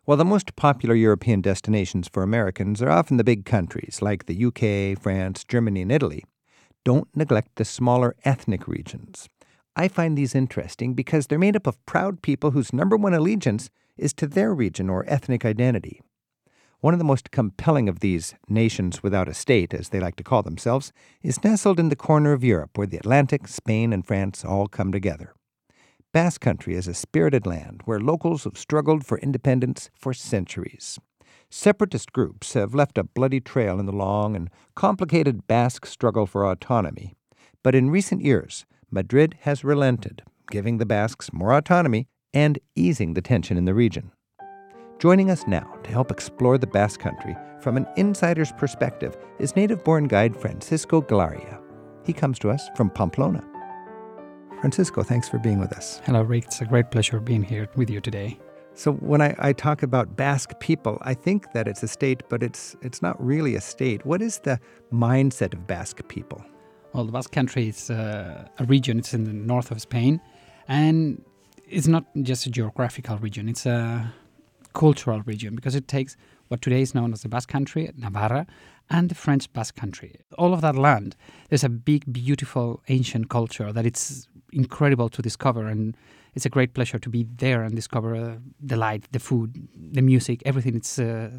Well, the most popular European destinations for Americans are often the big countries like the UK, France, Germany, and Italy. Don't neglect the smaller ethnic regions. I find these interesting because they're made up of proud people whose number one allegiance is to their region or ethnic identity. One of the most compelling of these nations without a state, as they like to call themselves, is nestled in the corner of Europe where the Atlantic, Spain, and France all come together. Basque Country is a spirited land where locals have struggled for independence for centuries. Separatist groups have left a bloody trail in the long and complicated Basque struggle for autonomy. But in recent years, Madrid has relented, giving the Basques more autonomy and easing the tension in the region. Joining us now to help explore the Basque Country from an insider's perspective is native-born guide Francisco Glaria. He comes to us from Pamplona. Francisco, thanks for being with us. Hello, Rick. It's a great pleasure being here with you today. So when I talk about Basque people, I think that it's a state, but it's not really a state. What is the mindset of Basque people? Well, the Basque Country is a region. It's in the north of Spain, and it's not just a geographical region. It's a cultural region because it takes what today is known as the Basque Country, Navarra, and the French Basque Country. All of that land, there's a big, beautiful, ancient culture that it's incredible to discover, and it's a great pleasure to be there and discover the light, the food, the music, everything. It's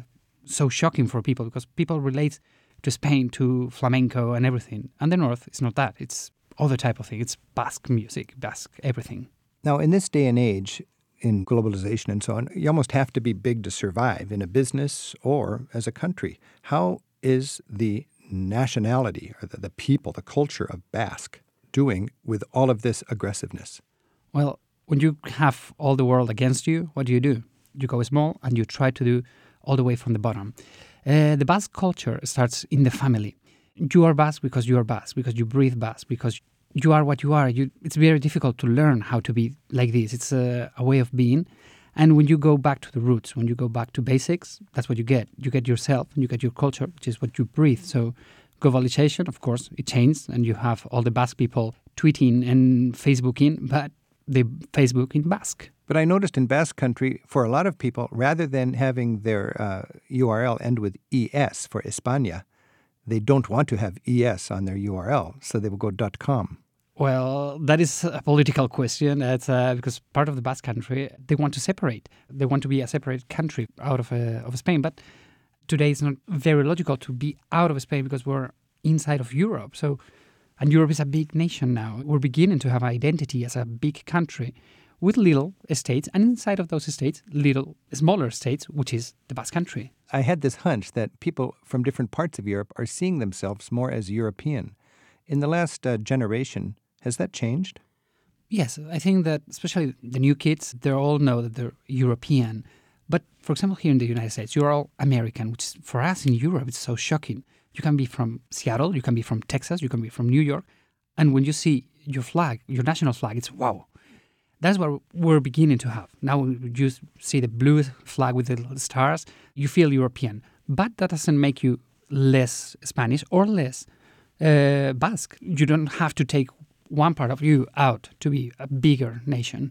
so shocking for people because people relate to Spain, to flamenco and everything. And the north, it's not that. It's other type of thing. It's Basque music, Basque everything. Now, in this day and age, in globalization and so on, you almost have to be big to survive in a business or as a country. How is the nationality or the people, the culture of Basque doing with all of this aggressiveness? Well, when you have all the world against you, what do? You go small and you try to do all the way from the bottom. The Basque culture starts in the family. You are Basque because you are Basque, because you breathe Basque, because you are what you are. It's very difficult to learn how to be like this. It's a way of being. And when you go back to the roots, when you go back to basics, that's what you get. You get yourself and you get your culture, which is what you breathe. So globalization, of course, it changed, and you have all the Basque people tweeting and Facebooking, but they Facebook in Basque. But I noticed in Basque Country, for a lot of people, rather than having their URL end with ES for España, they don't want to have ES on their URL, so they will go .com. Well, that is a political question. It's because part of the Basque Country, they want to separate. They want to be a separate country out of Spain. But today it's not very logical to be out of Spain because we're inside of Europe. And Europe is a big nation now. We're beginning to have identity as a big country with little states, and inside of those states, little smaller states, which is the Basque Country. I had this hunch that people from different parts of Europe are seeing themselves more as European. In the last generation, has that changed? Yes, I think that especially the new kids, they all know that they're European. But for example, here in the United States, you're all American, which is, for us in Europe, it's so shocking. You can be from Seattle, you can be from Texas, you can be from New York. And when you see your flag, your national flag, it's wow. That's what we're beginning to have. Now you see the blue flag with the stars, you feel European. But that doesn't make you less Spanish or less Basque. You don't have to take one part of you out to be a bigger nation.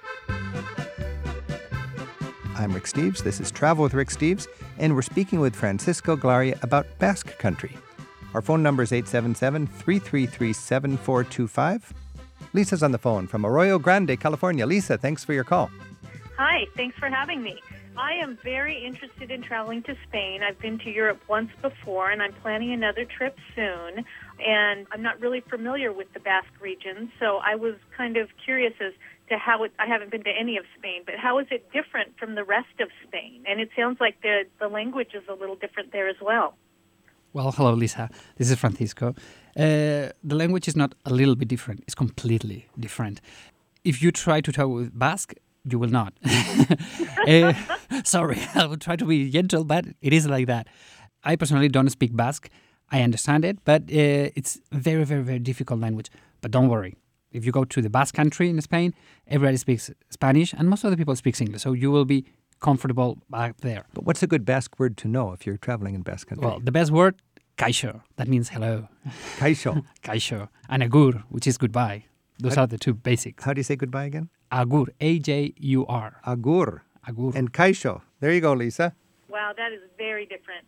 I'm Rick Steves. This is Travel with Rick Steves, and we're speaking with Francisco Glaria about Basque Country. Our phone number is 877-333-7425. Lisa's on the phone from Arroyo Grande, California. Lisa, thanks for your call. Hi, thanks for having me. I am very interested in traveling to Spain. I've been to Europe once before, and I'm planning another trip soon. And I'm not really familiar with the Basque region, so I was kind of curious as to how I haven't been to any of Spain, but how is it different from the rest of Spain? And it sounds like the language is a little different there as well. Well, hello, Lisa. This is Francisco. The language is not a little bit different. It's completely different. If you try to talk with Basque, you will not. Sorry, I will try to be gentle, but it is like that. I personally don't speak Basque. I understand it, but it's very, very, very difficult language. But don't worry. If you go to the Basque Country in Spain, everybody speaks Spanish, and most of the people speak English, so you will be comfortable back there. But what's a good Basque word to know if you're traveling in Basque Country? Well, the best word, kaixo. That means hello. Kaixo. Kaixo. And agur, which is goodbye. Those are the two basics. How do you say goodbye again? Agur, A-J-U-R. Agur. Agur. And kaixo. There you go, Lisa. Wow, that is very different.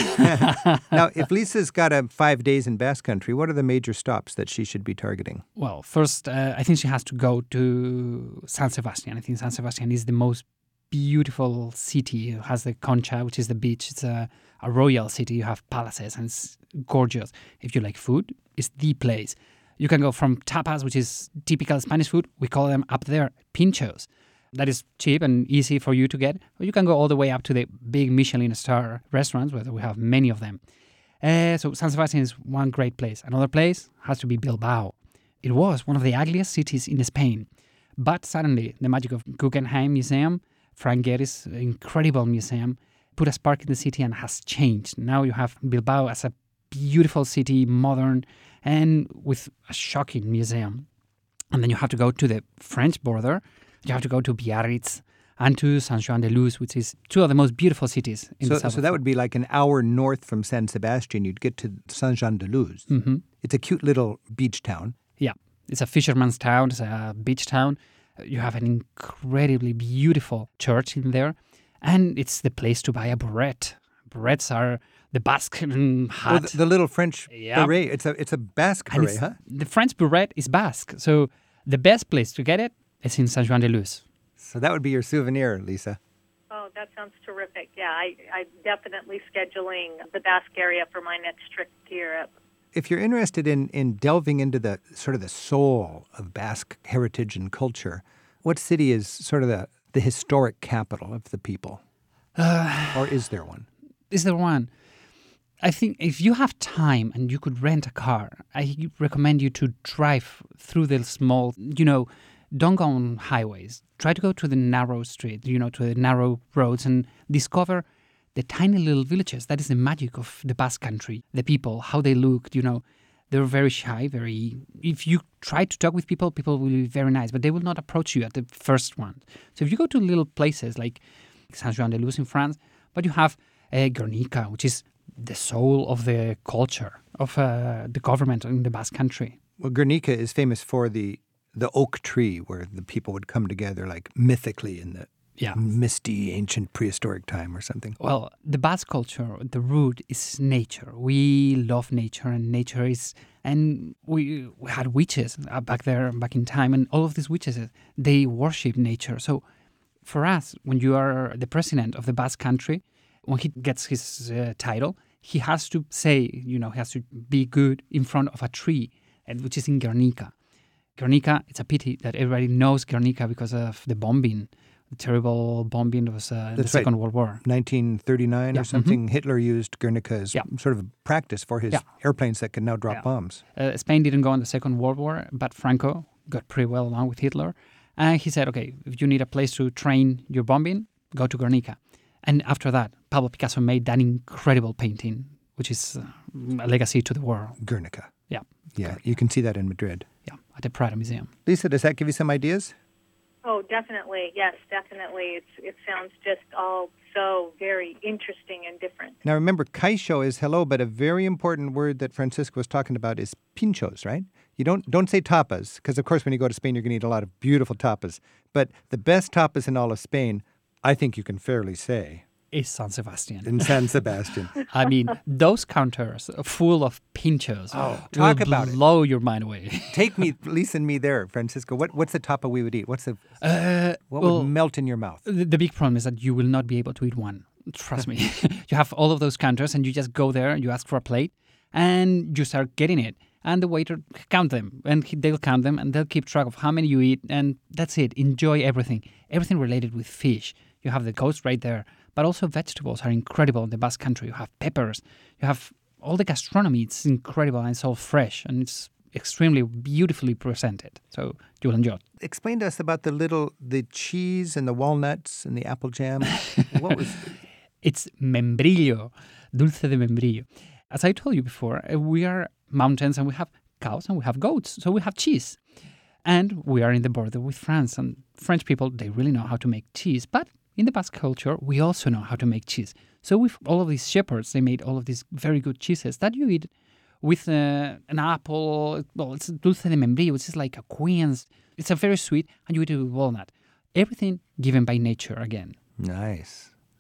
Now, if Lisa's got 5 days in Basque Country, what are the major stops that she should be targeting? Well, first, I think she has to go to San Sebastian. I think San Sebastian is the most beautiful city. It has the Concha, which is the beach. It's a royal city. You have palaces, and it's gorgeous. If you like food, it's the place. You can go from tapas, which is typical Spanish food. We call them up there pinchos. That is cheap and easy for you to get. Or you can go all the way up to the big Michelin star restaurants, where we have many of them. So San Sebastian is one great place. Another place has to be Bilbao. It was one of the ugliest cities in Spain. But suddenly, the magic of Guggenheim Museum, Frank Gehry's incredible museum, put a spark in the city and has changed. Now you have Bilbao as a beautiful city, modern, and with a shocking museum. And then you have to go to the French border. You have to go to Biarritz and to San Juan de Luz, which is two of the most beautiful cities in the south. So that would be like an hour north from San Sebastian. You'd get to San Juan de Luz. Mm-hmm. It's a cute little beach town. Yeah, it's a fisherman's town. It's a beach town. You have an incredibly beautiful church in there. And it's the place to buy a beret. Berets are the Basque hat. Oh, the little French beret. It's a Basque beret, huh? The French beret is Basque. So the best place to get it is in San Juan de Luz. So that would be your souvenir, Lisa. Oh, that sounds terrific. Yeah, I'm definitely scheduling the Basque area for my next trip to Europe. If you're interested in delving into the sort of the soul of Basque heritage and culture, what city is sort of the historic capital of the people? Or is there one? Is there one? I think if you have time and you could rent a car, I recommend you to drive through the small, don't go on highways. Try to go to the narrow street, to the narrow roads and discover the tiny little villages. That is the magic of the Basque Country. The people, how they look, they're very shy, if you try to talk with people, people will be very nice, but they will not approach you at the first one. So if you go to little places like San Juan de Luz in France, but you have Guernica, which is the soul of the culture of the government in the Basque Country. Well, Guernica is famous for the oak tree where the people would come together like mythically in the misty ancient prehistoric time or something. Well, the Basque culture, the root is nature. We love nature, and nature is... And we had witches back in time, and all of these witches, they worship nature. So for us, when you are the president of the Basque Country, when he gets his title, he has to say, he has to be good in front of a tree, which is in Guernica. Guernica, it's a pity that everybody knows Guernica because of the bombing, the terrible bombing that was in the Second World War. 1939 or something, mm-hmm. Hitler used Guernica as sort of a practice for his airplanes that can now drop bombs. Spain didn't go in the Second World War, but Franco got pretty well along with Hitler. And he said, okay, if you need a place to train your bombing, go to Guernica. And after that, Pablo Picasso made that incredible painting, which is a legacy to the world. Guernica. Yeah. Yeah, Guernica. You can see that in Madrid. Yeah, at the Prado Museum. Lisa, does that give you some ideas? Oh, definitely. Yes, definitely. It sounds just all so very interesting and different. Now, remember, kaixo is hello, but a very important word that Francisco was talking about is pinchos, right? You don't say tapas, because, of course, when you go to Spain, you're going to eat a lot of beautiful tapas. But the best tapas in all of Spain, I think you can fairly say, is San Sebastian. In San Sebastian. I mean, those counters full of pinchos talk about blow your mind away. Take me, Lisa and me there, Francisco. What's the tapa we would eat? What would melt in your mouth? The big problem is that you will not be able to eat one. Trust me. You have all of those counters and you just go there and you ask for a plate and you start getting it. And the waiter count them, and they'll count them, and they'll keep track of how many you eat, and that's it. Enjoy everything related with fish. You have the coast right there, but also vegetables are incredible in the Basque Country. You have peppers, you have all the gastronomy. It's incredible, and it's all fresh, and it's extremely beautifully presented. So you will enjoy. Explain to us about the cheese and the walnuts and the apple jam. What was? It's membrillo, dulce de membrillo. As I told you before, we are mountains and we have cows and we have goats, so we have cheese. And we are in the border with France, and French people, they really know how to make cheese. But in the Basque culture, we also know how to make cheese. So with all of these shepherds, they made all of these very good cheeses that you eat with an apple. Well, it's dulce de membrillo, which is like a queen's. It's a very sweet, and you eat it with walnut. Everything given by nature again. Nice.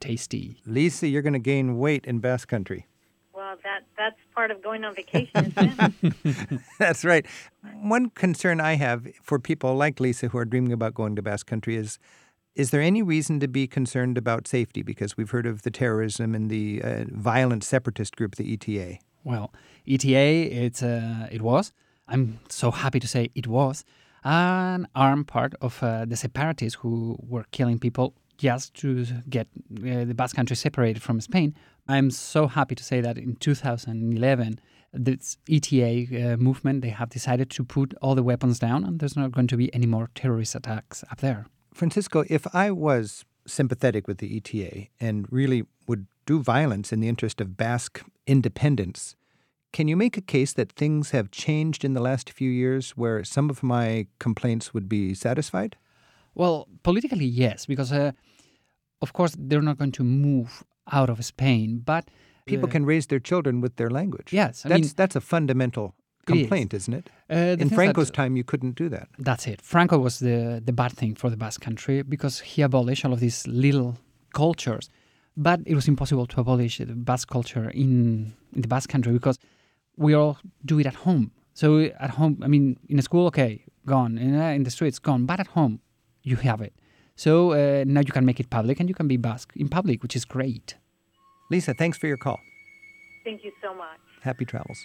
tasty. Lisa, you're going to gain weight in Basque Country. Well, that's part of going on vacation, isn't it? That's right. One concern I have for people like Lisa who are dreaming about going to Basque Country is there any reason to be concerned about safety? Because we've heard of the terrorism and the violent separatist group, the ETA. Well, ETA, it was. I'm so happy to say it was an armed part of the separatists who were killing people just to get the Basque Country separated from Spain. I'm so happy to say that in 2011, this ETA movement, they have decided to put all the weapons down, and there's not going to be any more terrorist attacks up there. Francisco, if I was sympathetic with the ETA and really would do violence in the interest of Basque independence, can you make a case that things have changed in the last few years where some of my complaints would be satisfied? Well, politically, yes, because, of course, they're not going to move out of Spain, but... People can raise their children with their language. Yes. That's a fundamental complaint, isn't it? In Franco's time, you couldn't do that. That's it. Franco was the bad thing for the Basque Country because he abolished all of these little cultures. But it was impossible to abolish the Basque culture in the Basque Country because we all do it at home. So at home, I mean, in a school, okay, gone. In the streets, gone. But at home, you have it. So now you can make it public and you can be Basque in public, which is great. Lisa, thanks for your call. Thank you so much. Happy travels.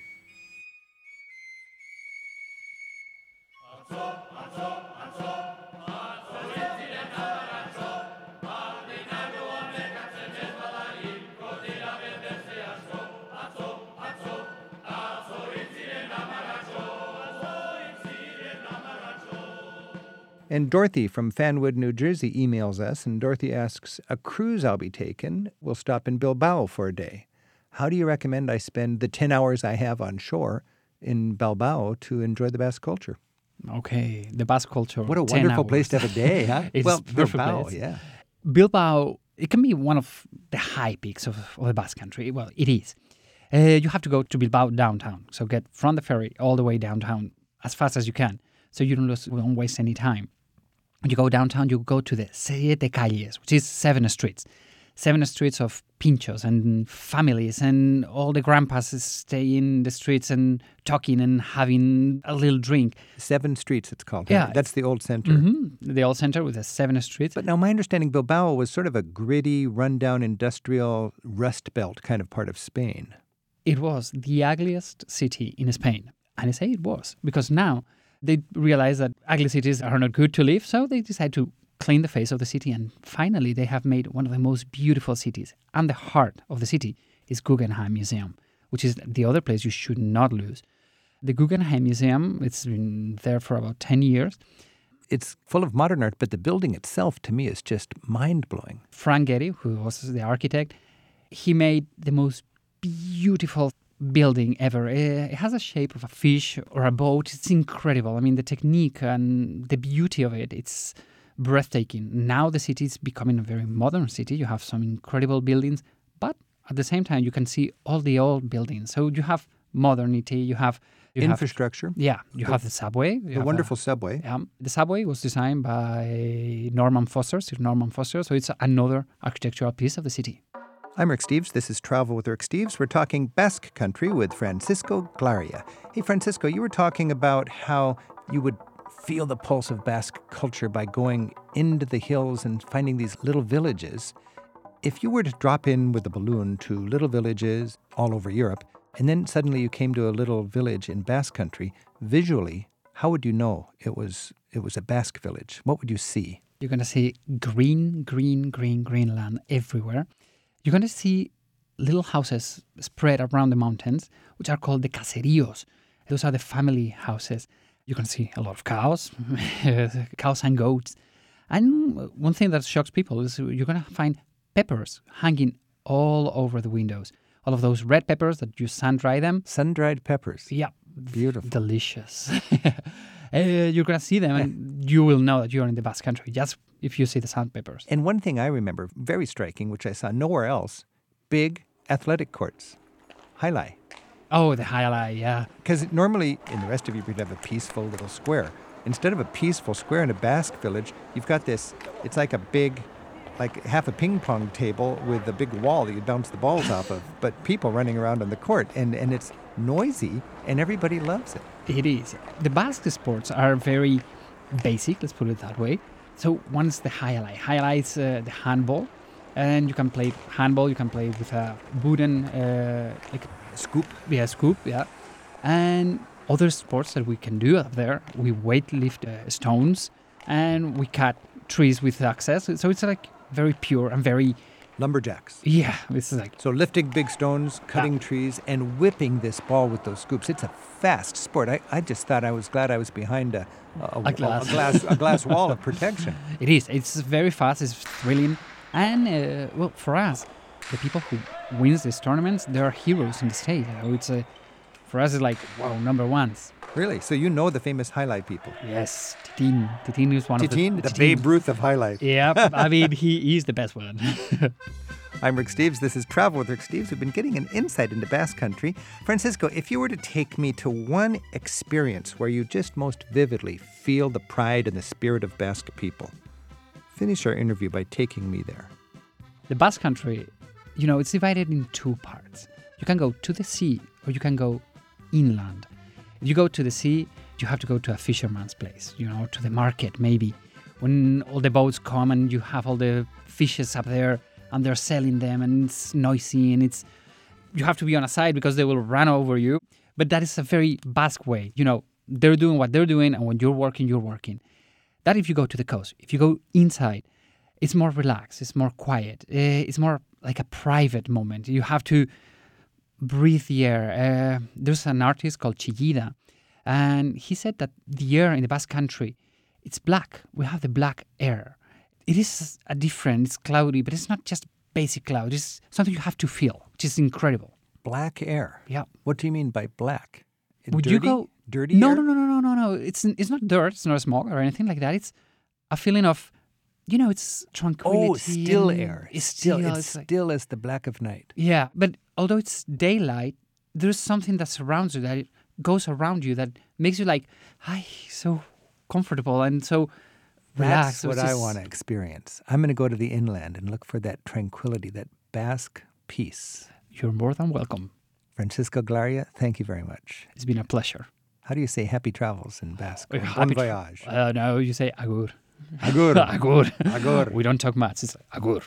And Dorothy from Fanwood, New Jersey emails us, and Dorothy asks, a cruise I'll be taking will stop in Bilbao for a day. How do you recommend I spend the 10 hours I have on shore in Bilbao to enjoy the Basque culture? Okay, the Basque culture. What a wonderful place to have a day, huh? It's well, Bilbao, place. Yeah. Bilbao, it can be one of the high peaks of the Basque Country. Well, it is. You have to go to Bilbao downtown. So get from the ferry all the way downtown as fast as you can so you don't waste any time. When you go downtown, you go to the Siete Calles, which is 7 streets. 7 streets of pinchos and families, and all the grandpas stay in the streets and talking and having a little drink. 7 streets, it's called. Yeah. Right? That's the old center. Mm-hmm. The old center with the 7 streets. But now my understanding, Bilbao was sort of a gritty, rundown, industrial, Rust Belt kind of part of Spain. It was the ugliest city in Spain. And I say it was, because now they realize that ugly cities are not good to live, so they decide to clean the face of the city, and finally they have made one of the most beautiful cities. And the heart of the city is Guggenheim Museum, which is the other place you should not lose. The Guggenheim Museum, it's been there for about 10 years. It's full of modern art, but the building itself, to me, is just mind-blowing. Frank Gehry, who was the architect, he made the most beautiful building ever. It has a shape of a fish or a boat. It's incredible. I mean, the technique and the beauty of it, it's breathtaking. Now the city is becoming a very modern city. You have some incredible buildings, but at the same time, you can see all the old buildings. So you have modernity, you have infrastructure. You have the subway. The wonderful subway. The subway was designed by Norman Foster, Sir Norman Foster, so it's another architectural piece of the city. I'm Rick Steves. This is Travel with Rick Steves. We're talking Basque Country with Francisco Glaria. Hey, Francisco, you were talking about how you would feel the pulse of Basque culture by going into the hills and finding these little villages. If you were to drop in with a balloon to little villages all over Europe, and then suddenly you came to a little village in Basque Country, visually, how would you know it was a Basque village? What would you see? You're going to see green land everywhere. You're going to see little houses spread around the mountains, which are called the caseríos. Those are the family houses. You can see a lot of cows, cows and goats. And one thing that shocks people is you're going to find peppers hanging all over the windows. All of those red peppers that you sun-dry them. Sun-dried peppers. Yeah. Beautiful. Delicious. You're going to see them and you will know that you're in the Basque Country just if you see the sand peppers. And one thing I remember, very striking, which I saw nowhere else, big athletic courts. Highlight. Oh, the highlight, yeah. Because normally in the rest of Europe, you'd have a peaceful little square. Instead of a peaceful square in a Basque village, you've got this, it's like a big like half a ping pong table with a big wall that you bounce the balls off of, but people running around on the court, and it's noisy, and everybody loves it. It is. The Basque sports are very basic, let's put it that way. So one is the highlight. Highlights the handball, and you can play handball. You can play with a wooden Scoop. scoop, yeah. And other sports that we can do up there, we weight lift stones, and we cut trees with axes. So it's like very pure and very Lumberjacks. yeah. It's like So lifting big stones, cutting trees, and whipping this ball with those scoops. It's a fast sport. I just thought I was glad I was behind a glass wall of protection. it is. It's very fast. It's thrilling, and well, for us, the people who wins these tournaments, they are heroes in the state. It's for us, it's like wow, number ones. Really? So you know the famous highlight people. Yes, Titin. Titin is one of the Babe Ruth of highlight. Yeah, I mean he is the best one. I'm Rick Steves. This is Travel with Rick Steves. We've been getting an insight into Basque Country. Francisco, if you were to take me to one experience where you just most vividly feel the pride and the spirit of Basque people, finish our interview by taking me there. The Basque Country, it's divided in two parts. You can go to the sea or you can go inland. If you go to the sea, you have to go to a fisherman's place, to the market maybe. When all the boats come and you have all the fishes up there and they're selling them and it's noisy and you have to be on a side because they will run over you. But that is a very Basque way. They're doing what they're doing, and when you're working, you're working. That if you go to the coast. If you go inside, it's more relaxed, it's more quiet. It's more like a private moment. You have to breathe the air. There's an artist called Chillida, and he said that the air in the Basque Country, it's black. We have the black air. It is it's cloudy, but it's not just basic cloud. It's something you have to feel, which is incredible. Black air. Yeah. What do you mean by black? Would dirty? you go dirty? No, air? no. It's not dirt. It's not smog or anything like that. It's a feeling of, it's tranquility. Oh, still and air. It's still as the black of night. Yeah, but although it's daylight, there's something that surrounds you, that it goes around you, that makes you like, hi, so comfortable and so relaxed. That's what I want to experience. I'm going to go to the inland and look for that tranquility, that Basque peace. You're more than welcome. Francisco Glaria, thank you very much. It's been a pleasure. How do you say happy travels in Basque? Bon voyage. No, you say agur. Agur. Agur. Agur. We don't talk much. It's agur.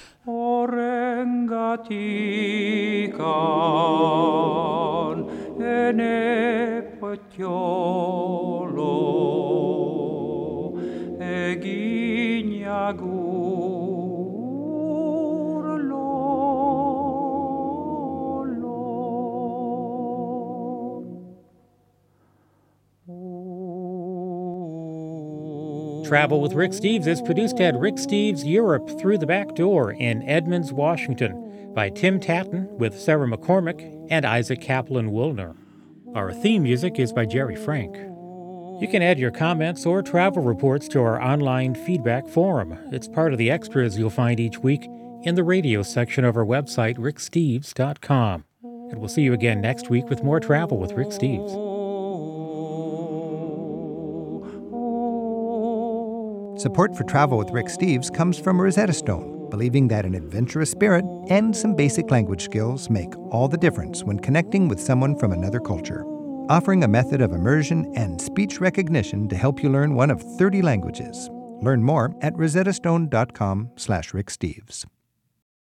Travel with Rick Steves is produced at Rick Steves Europe Through the Back Door in Edmonds, Washington, by Tim Tatton with Sarah McCormick and Isaac Kaplan-Woolner. Our theme music is by Jerry Frank. You can add your comments or travel reports to our online feedback forum. It's part of the extras you'll find each week in the radio section of our website, ricksteves.com. And we'll see you again next week with more Travel with Rick Steves. Support for Travel with Rick Steves comes from Rosetta Stone, believing that an adventurous spirit and some basic language skills make all the difference when connecting with someone from another culture. Offering a method of immersion and speech recognition to help you learn one of 30 languages. Learn more at rosettastone.com/ricksteves.